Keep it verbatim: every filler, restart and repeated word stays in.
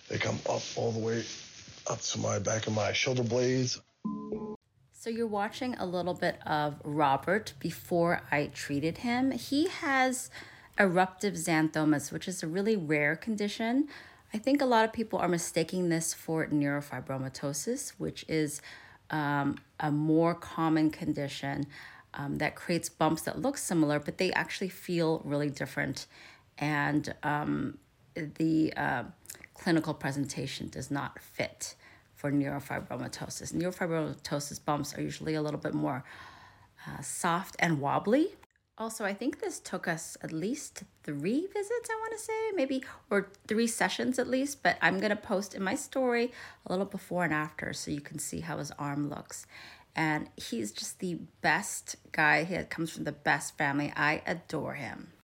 They come up all the way up to my back of my shoulder blades. So you're watching a little bit of Robert before I treated him. He has eruptive xanthomas, which is a really rare condition. I think a lot of people are mistaking this for neurofibromatosis, which is um, a more common condition um, that creates bumps that look similar, but they actually feel really different. And um, the uh, clinical presentation does not fit for neurofibromatosis. Neurofibromatosis bumps are usually a little bit more uh, soft and wobbly. Also, I think this took us at least three visits, I want to say, maybe, or three sessions at least. But I'm going to post in my story a little before and after so you can see how his arm looks. And he's just the best guy. He comes from the best family. I adore him.